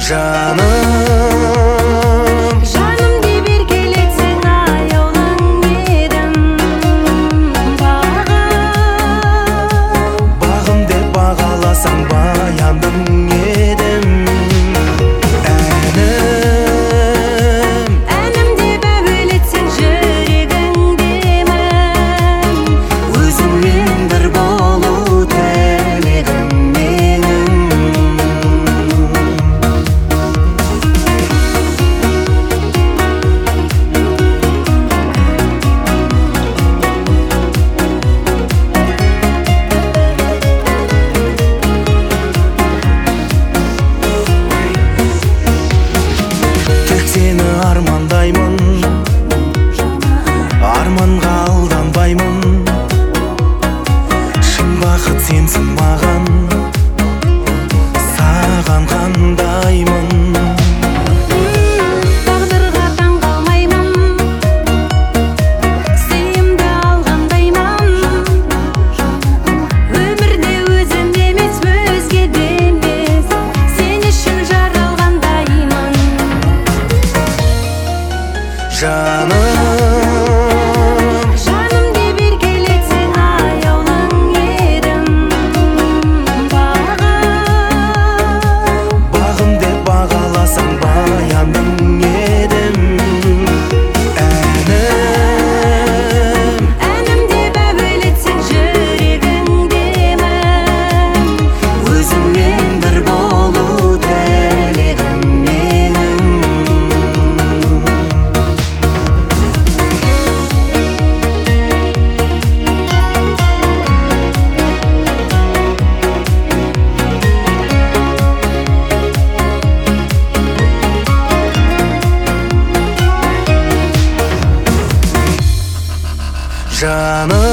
Жаным деп еркелетсең аяулым едім. Бағым деп бағаласаң баяндым едім. Әнім деп әуелетсең жүрегіңдемін. Өзіңмен бір болу тілегім менің. Тек сені армандаймын, арманға алданбаймын. Шын бақыт сенсің маған, саған қандаймын. Тағдырға таңғалмаймын, сыйымды алғандаймын. Өмірде өзім емес, өзге де емес, сен үшін жаралғандаймын. Жаным деп еркелетсең аяулым едім. Бағым деп бағаласаң баяндым едім. Әнім деп әуелетсең жүрегіңдемін. Өзіңмен бір болу тілегім менің. Жаным